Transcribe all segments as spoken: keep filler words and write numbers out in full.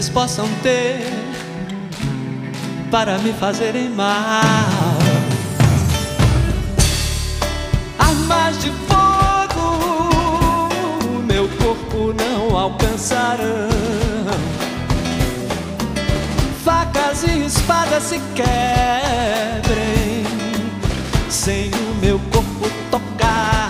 possam ter para me fazerem mal. Armas de fogo meu corpo não alcançarão. Facas e espadas se quebrem sem o meu corpo tocar.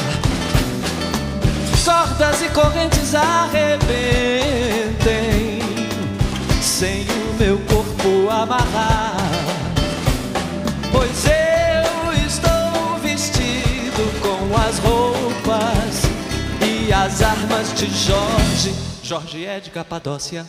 Cordas e correntes arrebentem sem o meu corpo amarrar. Pois eu estou vestido com as roupas e as armas de Jorge. Jorge é de Capadócia.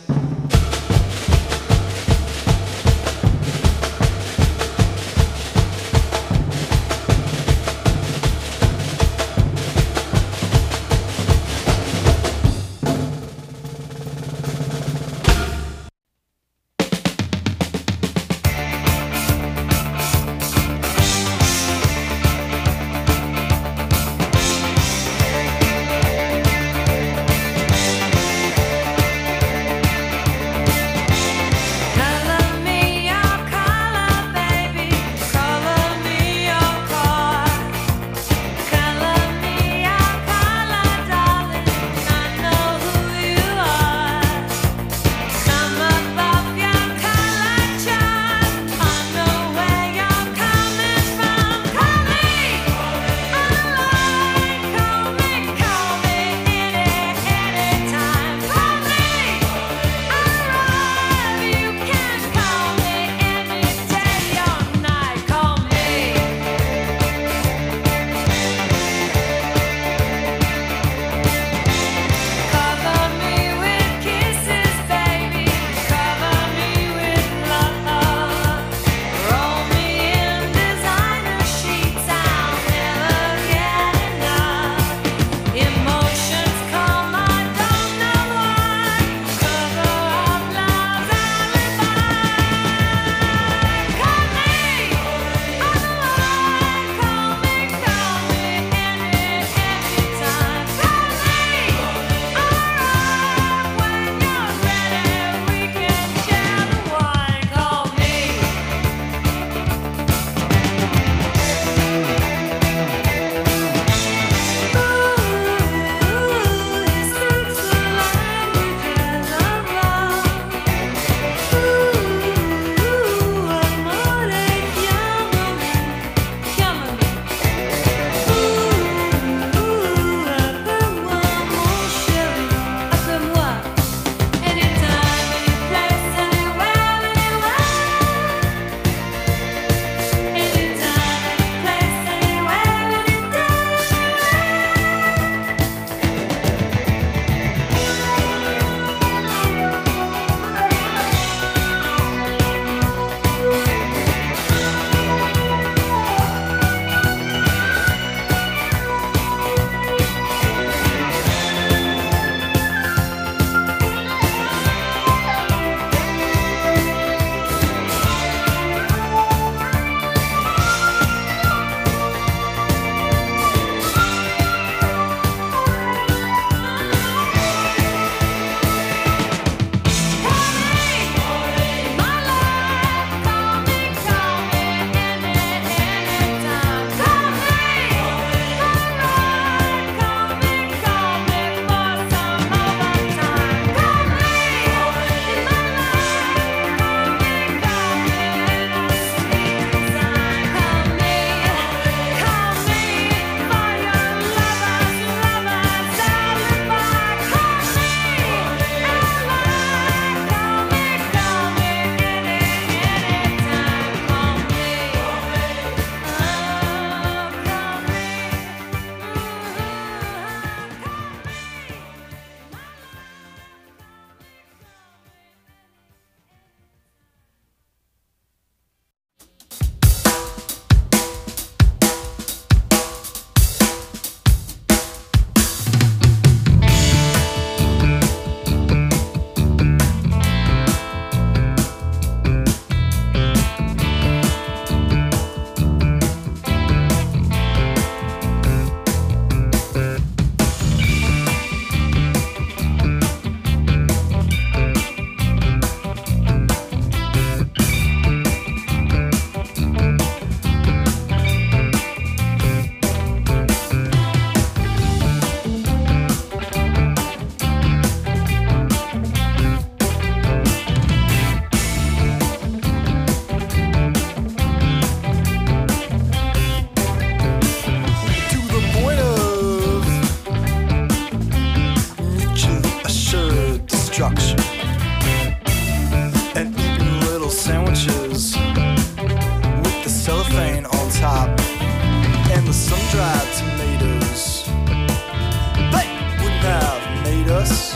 little sandwiches with the cellophane on top and the sun-dried tomatoes. They wouldn't have made us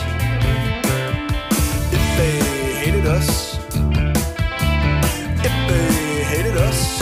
if they hated us. If they hated us.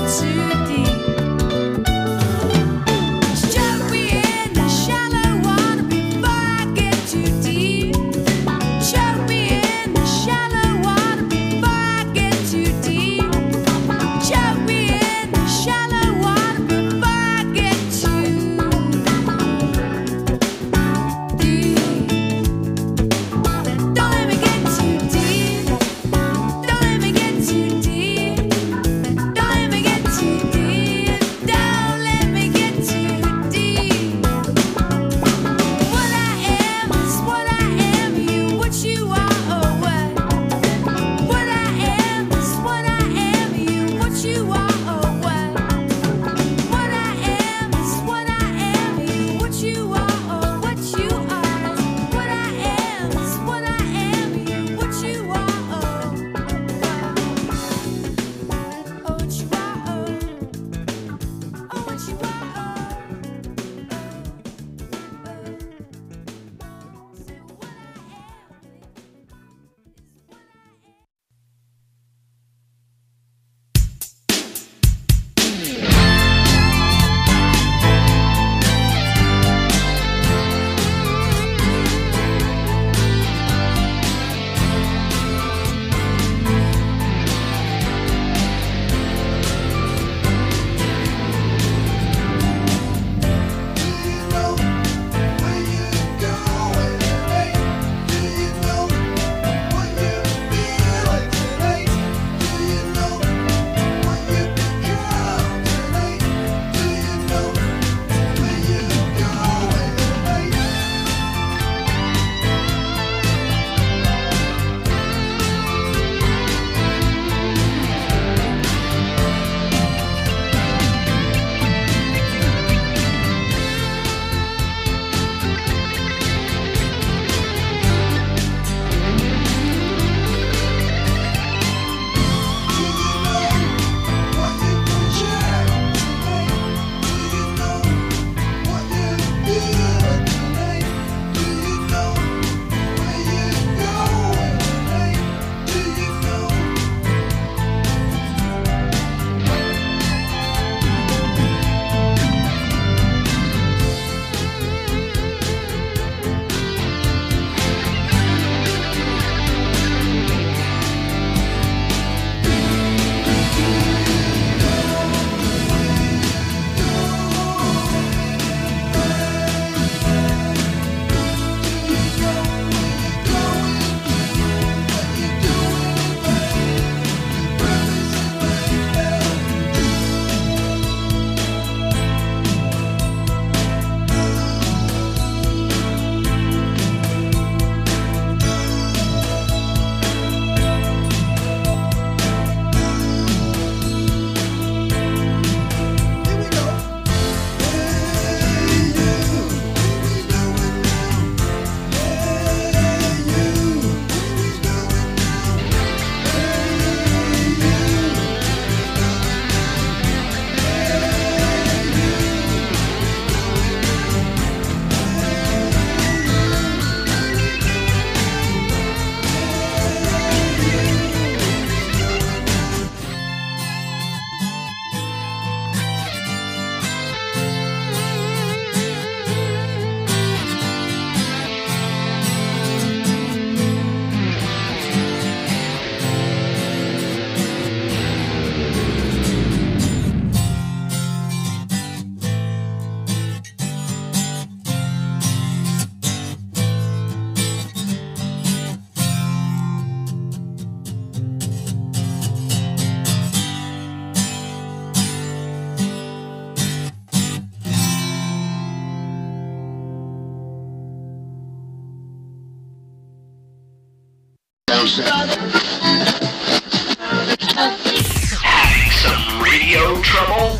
Having some radio trouble?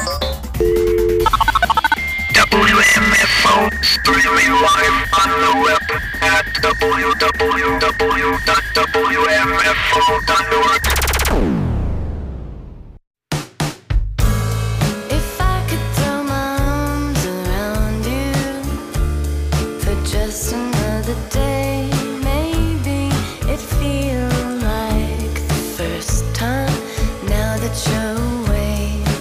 W M F O streaming live on the web at w w w dot w m f o dot org. You're away.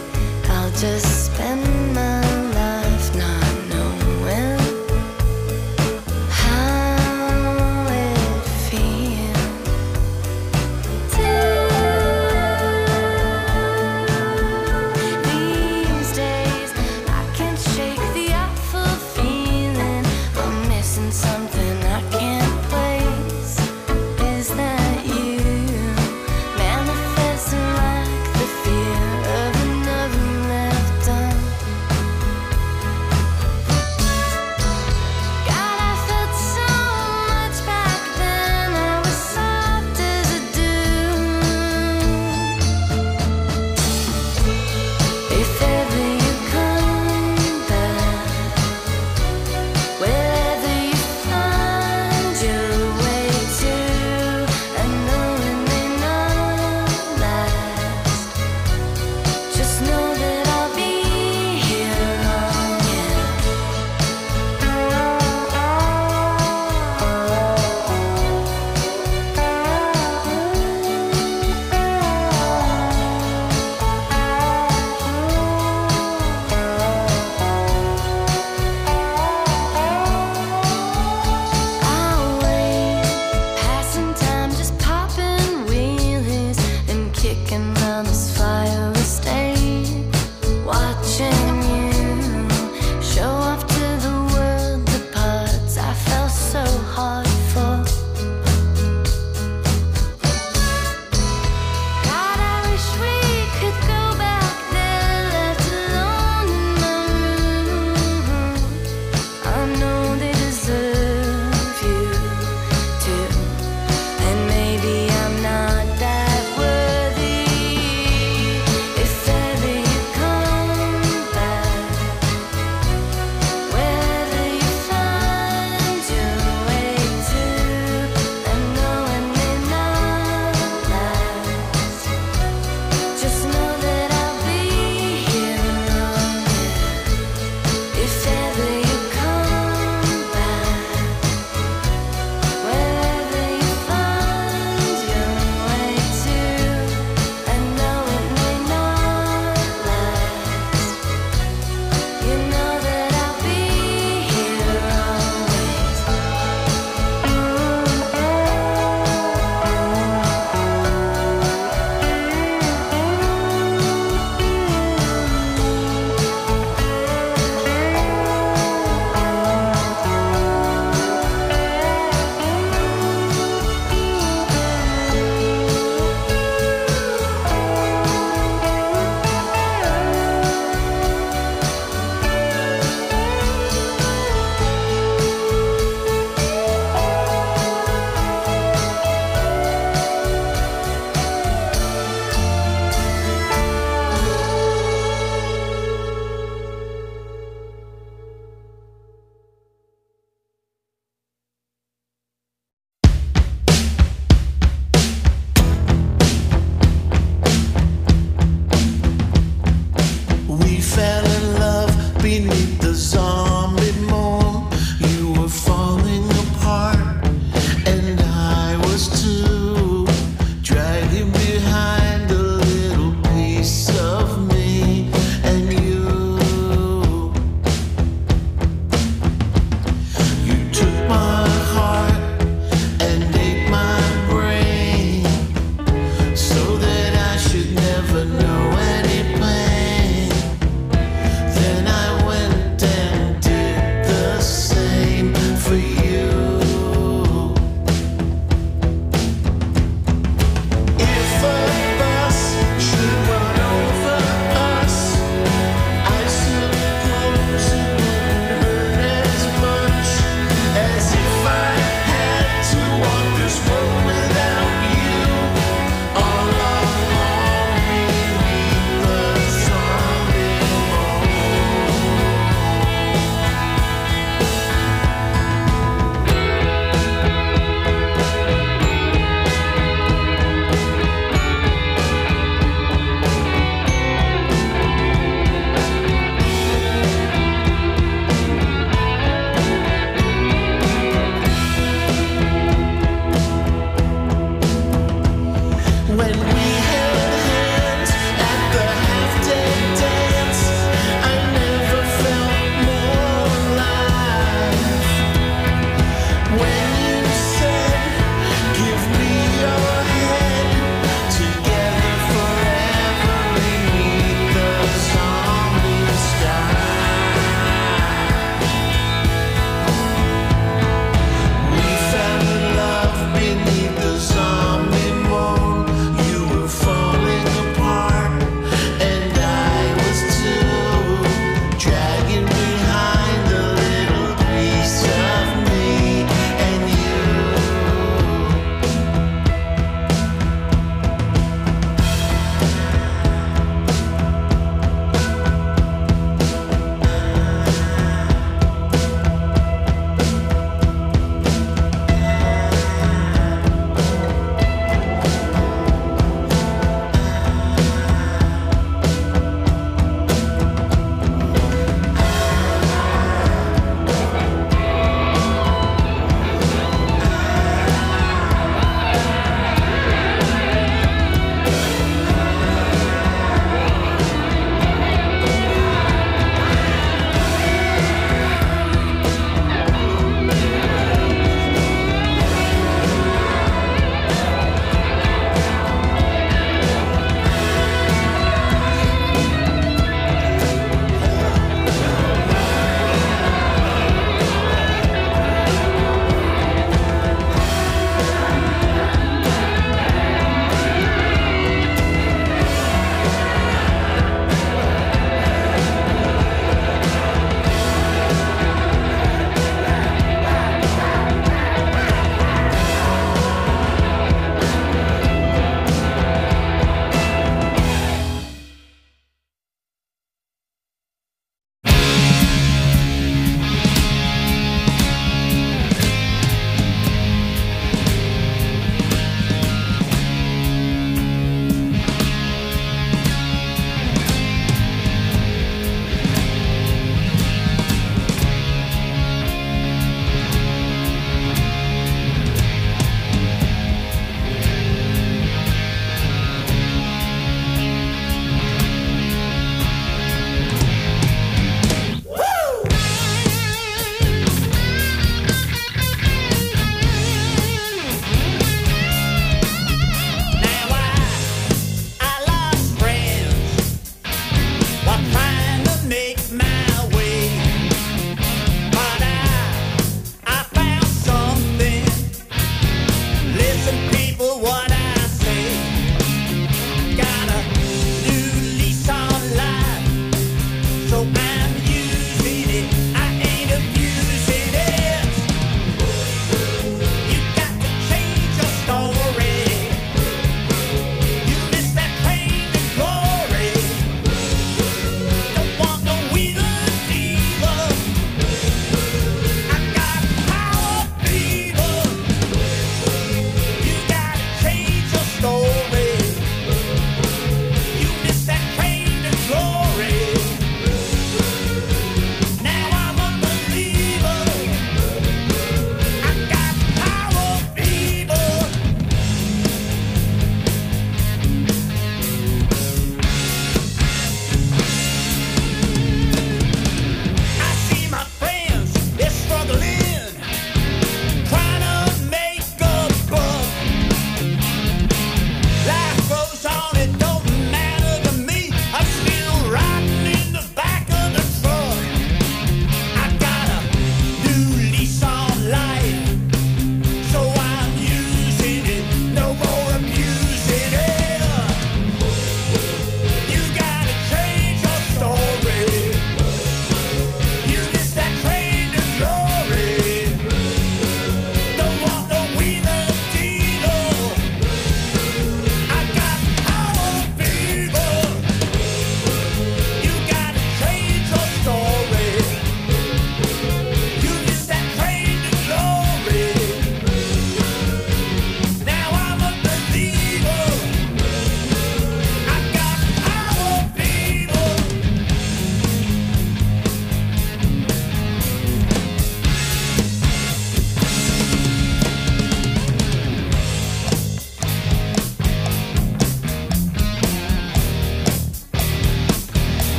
Never know any pain. Then I went and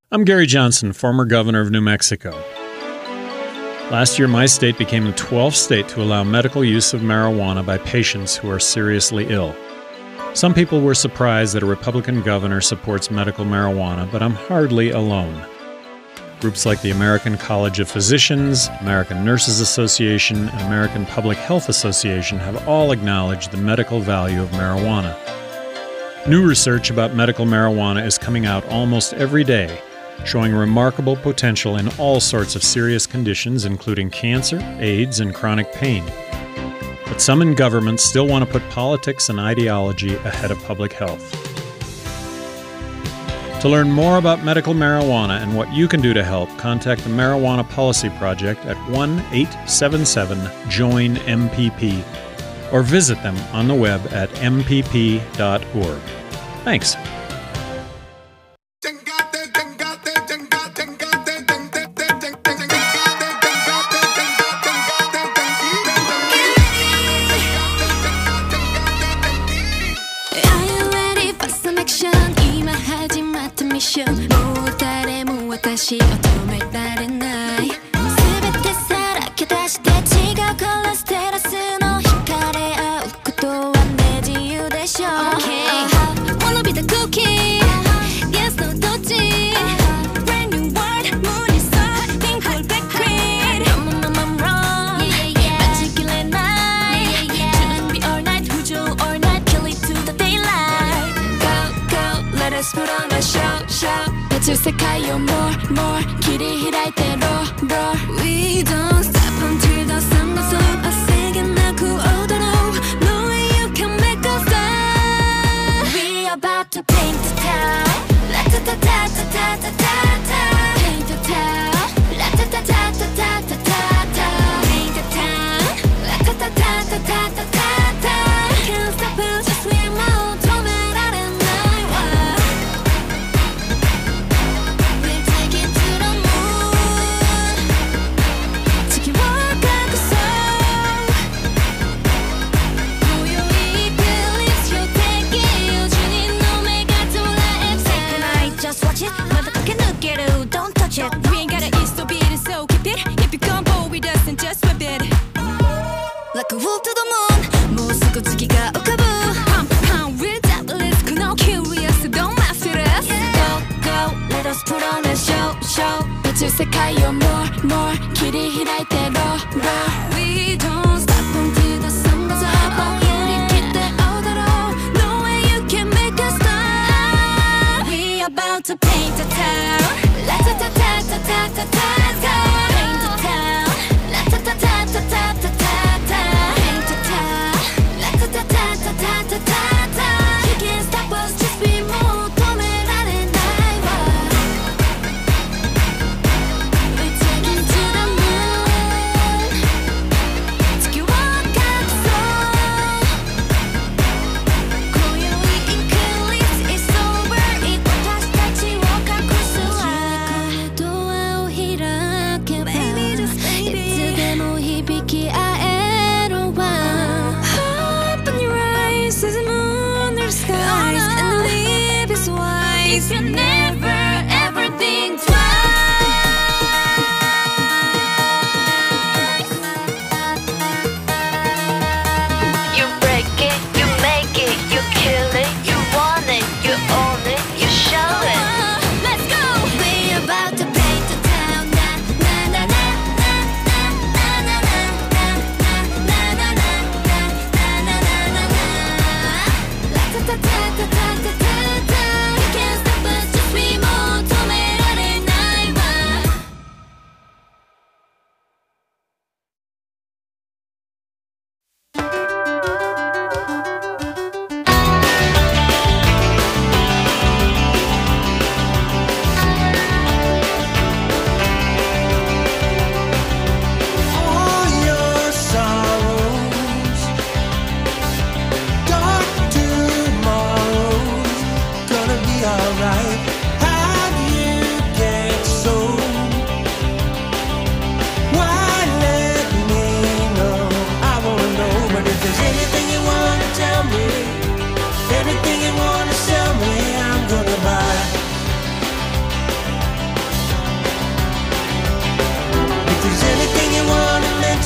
I'm Gary Johnson, former governor of New Mexico. Last year, my state became the twelfth state to allow medical use of marijuana by patients who are seriously ill. Some people were surprised that a Republican governor supports medical marijuana, but I'm hardly alone. Groups like the American College of Physicians, American Nurses Association, and American Public Health Association have all acknowledged the medical value of marijuana. New research about medical marijuana is coming out almost every day, showing remarkable potential in all sorts of serious conditions, including cancer, AIDS, and chronic pain. But some in government still want to put politics and ideology ahead of public health. To learn more about medical marijuana and what you can do to help, contact the Marijuana Policy Project at one eight seven seven join M P P or visit them on the web at m p p dot org. Thanks. We don't stop until the sun goes up. I sing and I cool all the road. No way you can make us stop. We about to paint the town. La ta ta ta ta ta ta ta ta. Paint the town. La ta ta ta ta ta ta ta ta. Paint the town. La ta ta ta ta ta ta ta ta. Can't stop us, just we mouth. Don't let out at night. We'll take it to the moon. Take it walk like a soul. 고요히 끌리지 못하게 요즘이 놈의 같은 life. Take the night, just watch it. 어떻게 느껴도 don't touch it. We ain't gotta eat so beat it, so keep it. If you come bold with us and just whip it. Like a wolf to the moon. 모습고 지기가 오카부. Pump, pump, we're devilish. No curious, don't mess with us. Go, go, let us put on a show, show. 빛을 색하여 more, more. 길이 희랄 대로, roll. We don't stop until the sun goes up. Oh, yeah, keep the order. No way you can make us stop. We about to paint the town. La ta ta ta ta ta ta ta. Let's go. Paint the town. La ta ta ta ta ta ta ta ta. Paint the town. La ta ta ta ta ta ta ta ta. You can't stop us, just be more. Come and out at night. We're taking to the moon. Take you walk out slow. 고요히 이끌리지 it's over. 이 다시 같이 walk out closer. 도와 오히려게 봐.いつでも響き合えるわ. Open your eyes as the moon.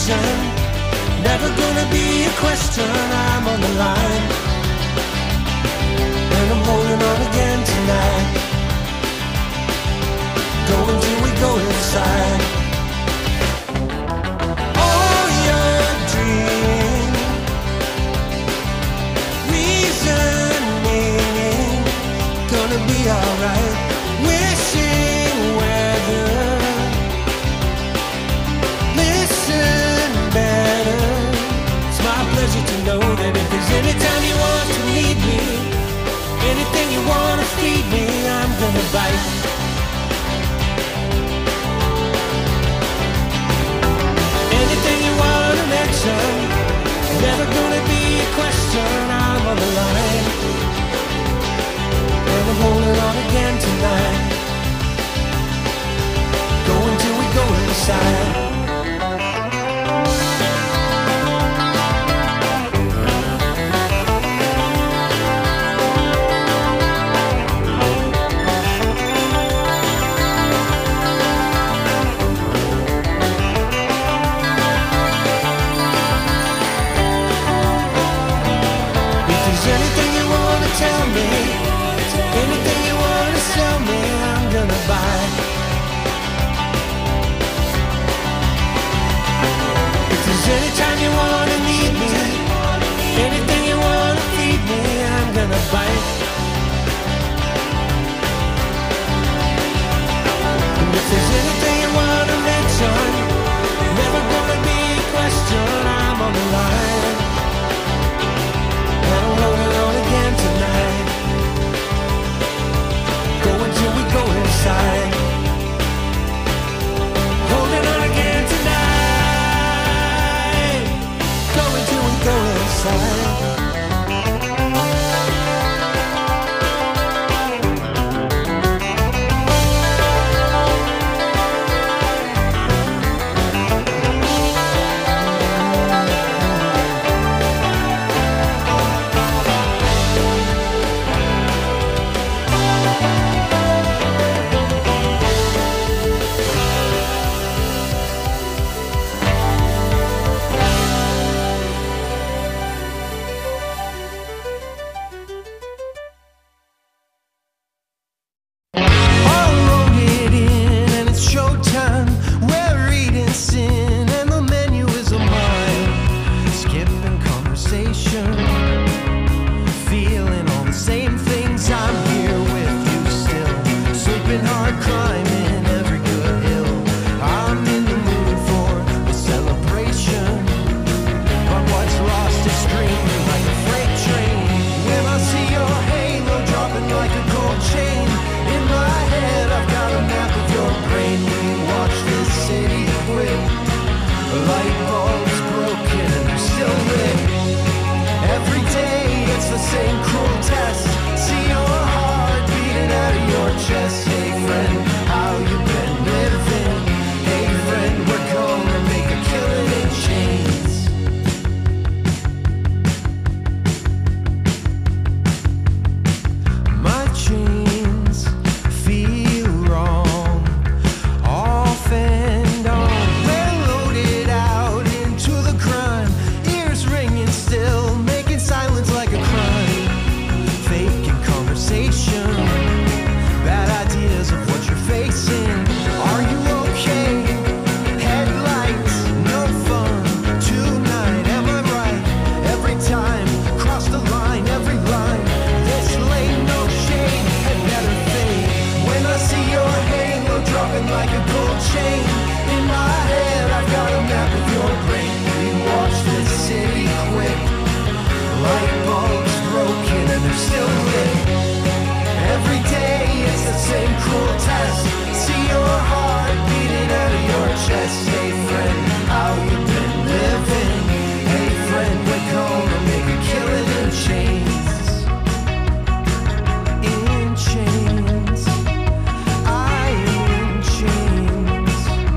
connection. Never gonna be a question. I'm on the line, and I'm holding on again tonight. Going till we go inside. All your dreams, reasoning, gonna be alright. Wishing weather, listen better. It's my pleasure to know that if there's any time you want to need me, anything you wanna feed me, I'm gonna bite. Anything you wanna mention, never gonna be a question. I'm on the line, and I'm holding on again tonight. Going till we go inside. Tell me anything you wanna sell me, I'm gonna buy. If there's any time you wanna need me, anything you wanna feed me, I'm gonna bite. And if there's anything you wanna mention, never gonna be a question. I'm on the line, and I'm holding on again tonight. Going till we go inside. Holding on again tonight. Going till we go inside. In chains, I am in chains.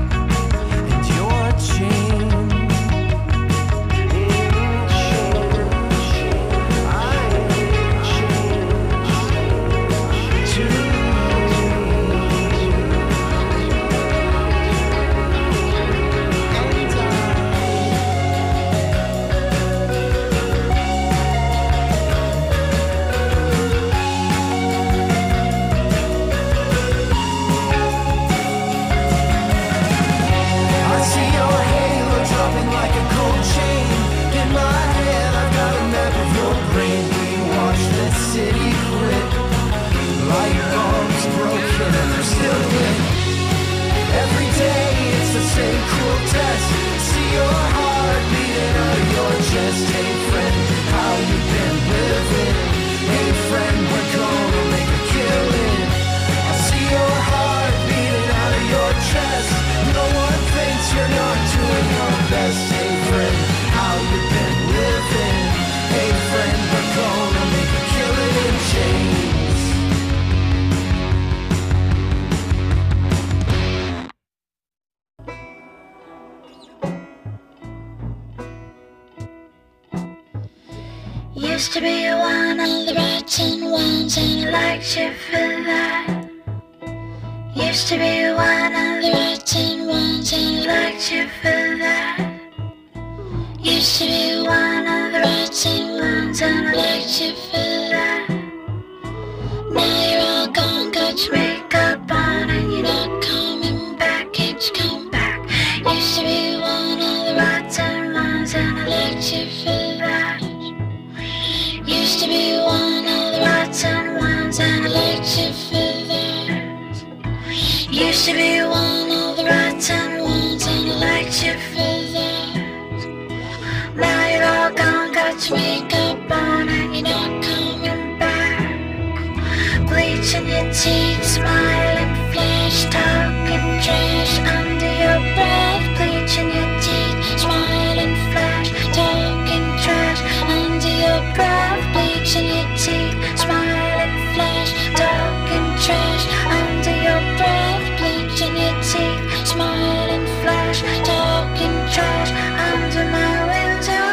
Used to be one of the rotten ones, and I liked you for that. Used to be one of the rotten ones, and I liked you for that. Used to be one of the rotten ones, and I liked you for that. Now you're all gone, got your makeup on, and you're not coming back. Can't you come back? Used to be one of the rotten ones, and I liked you for that. Used to be one of the rotten ones, and I liked you for that. Used to be one of the rotten ones, and I liked you for that. Now you're all gone, got your makeup on, and you're not coming back. Bleaching your teeth, smiling, flash, talking trash under your breath. Bleaching your teeth, smiling, flash, talking trash under your breath. Bleaching your teeth, smiling, flash, talking trash under your breath. Bleaching your teeth, smiling, flash, talking trash under my window.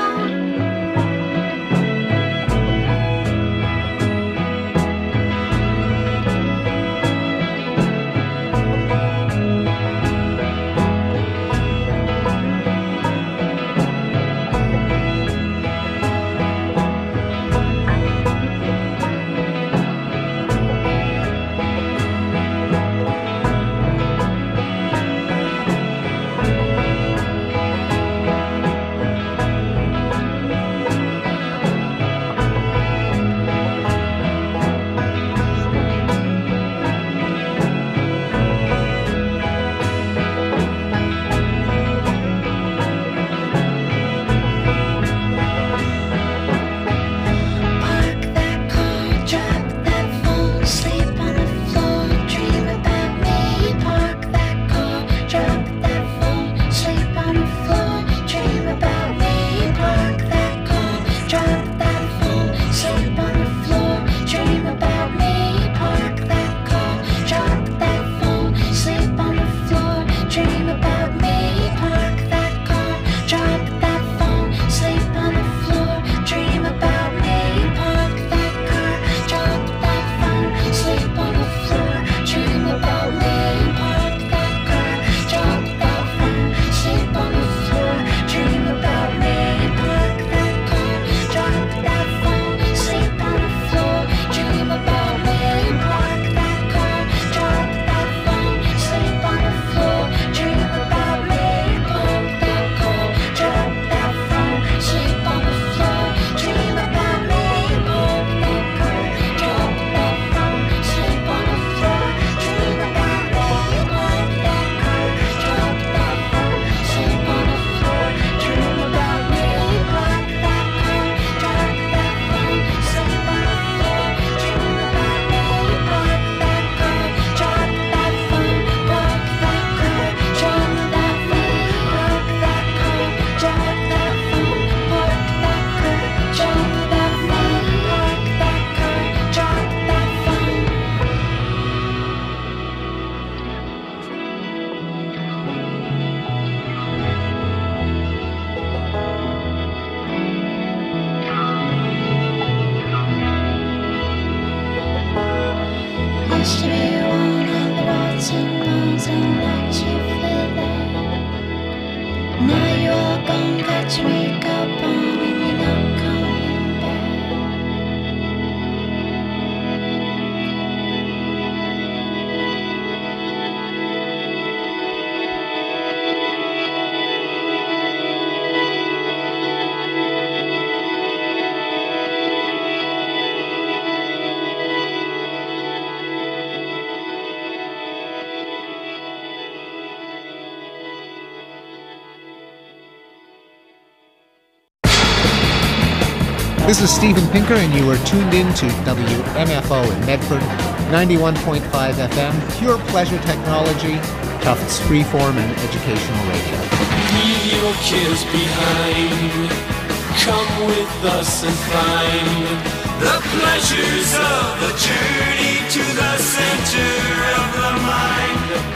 This is Steven Pinker, and you are tuned in to W M F O in Medford, ninety-one point five F M, pure pleasure technology, Tufts freeform and educational radio. Leave your cares behind. Come with us and find the pleasures of the journey to the center of the mind.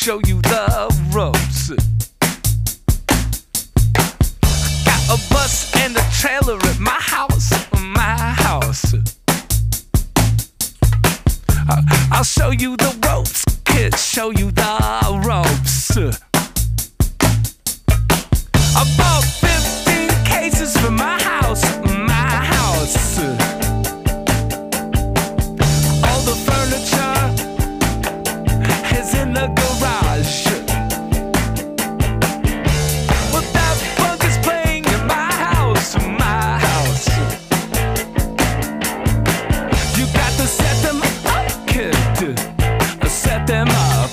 show you the ropes. Got a bus and a trailer at my house, my house. I'll show you the ropes, kid, show you the ropes. I bought fifteen cases for my house, my house. All the furniture is in the garage. But that funk is playing in my house, my house. You got to set them up, kid. Set them up.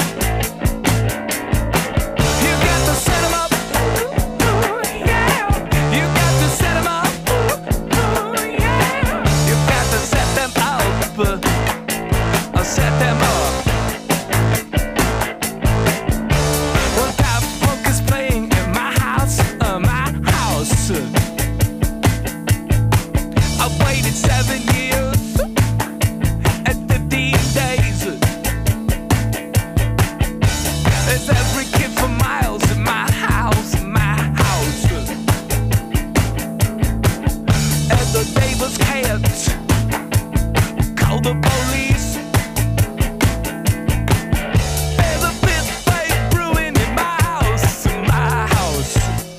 You got to set them up. Yeah. You got to set them up. Yeah. You got to set them up. Set them up. Well, that funk is playing in my house, uh, my house. I waited seven years and fifteen days. There's every kid for miles in my house, my house. And the neighbors can't call the police. There's a fist fight brewing in my house, my house.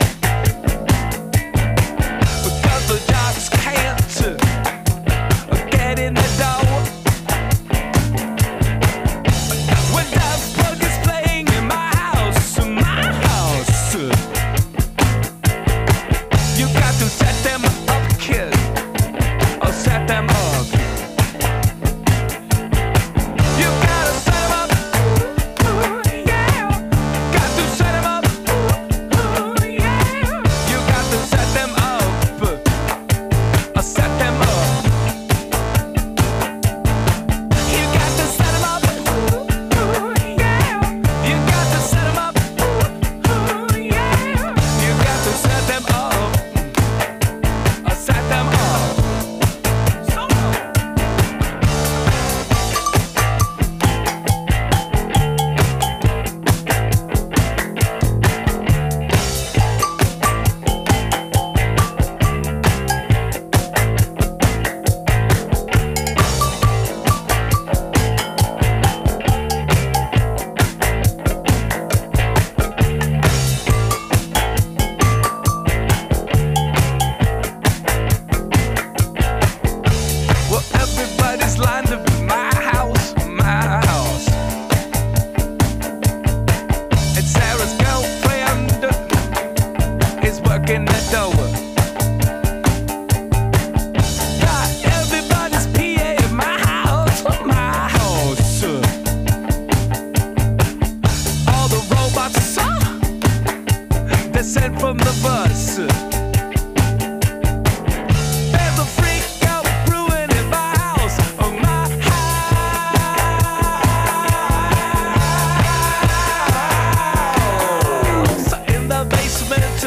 Because the jocks can't get in the door. When that plug is playing in my house, my house. You got to set them up, kid. Or set them up. You gotta set them up. Yeah. Got to set them up. Yeah. You got to set them up. Or set them up. You got to set them up. Yeah. You got to set them up. Yeah. You got to set them up. Or set them up. So well, everybody's lined up in my house, my house. And Sarah's girlfriend is working the door. Got everybody's P A in my house, my house. All the robots are they're sent from the bus. There's a freak out brewing in my house, oh my house. In the basement,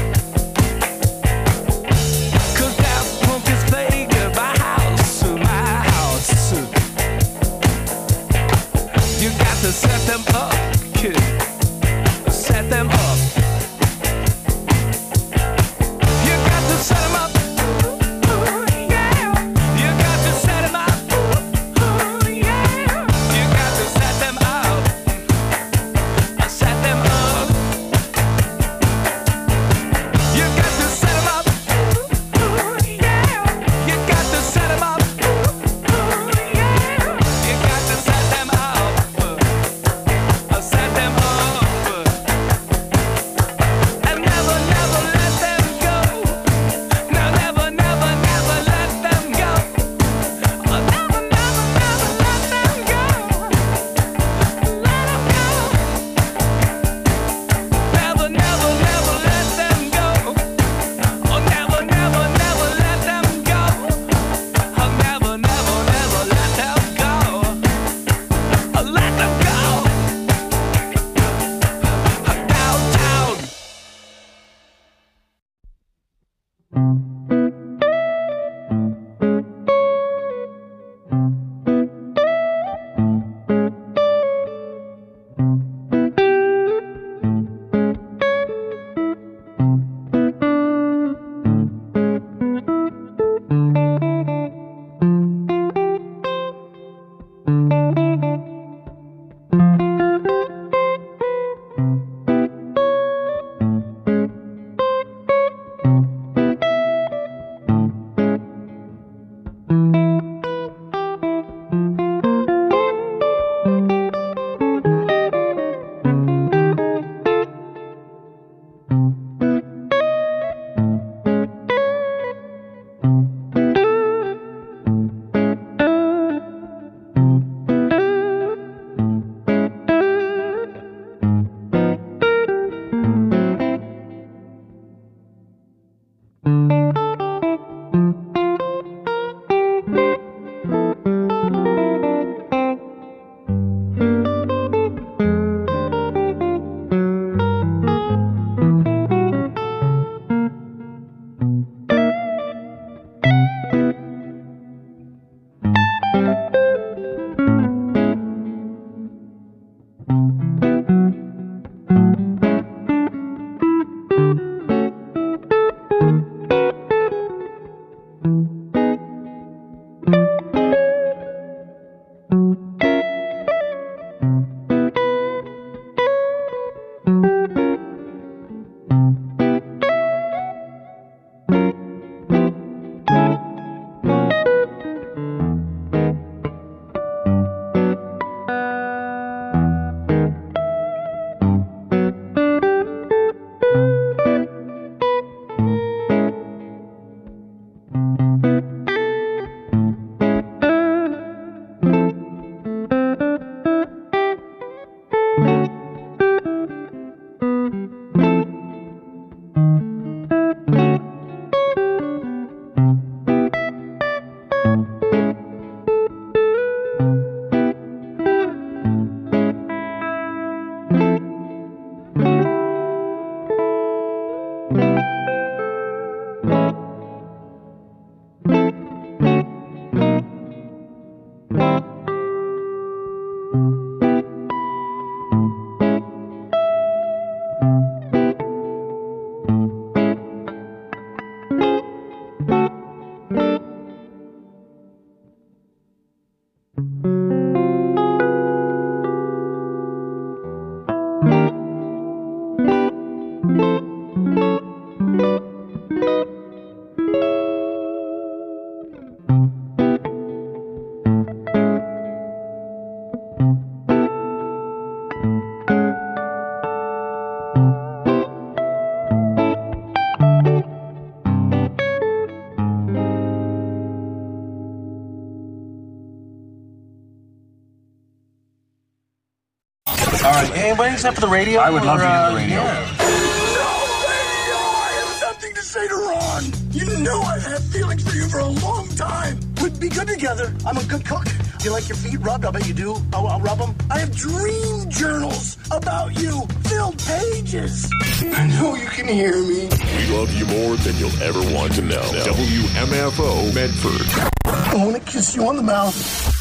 'cause that punk is playing in my house, my house. You got to set them up, kid. Set them up. you sign up for the radio? I would love or, to uh, do the radio. yeah. I have something to say to Ron. You know I've had feelings for you for a long time. We'd be good together. I'm a good cook. Do you like your feet rubbed? I bet you do. I'll, I'll rub them. I have dream journals about you. Filled pages. I know you can hear me. We love you more than you'll ever want to know. W M F O Medford. I want to kiss you on the mouth.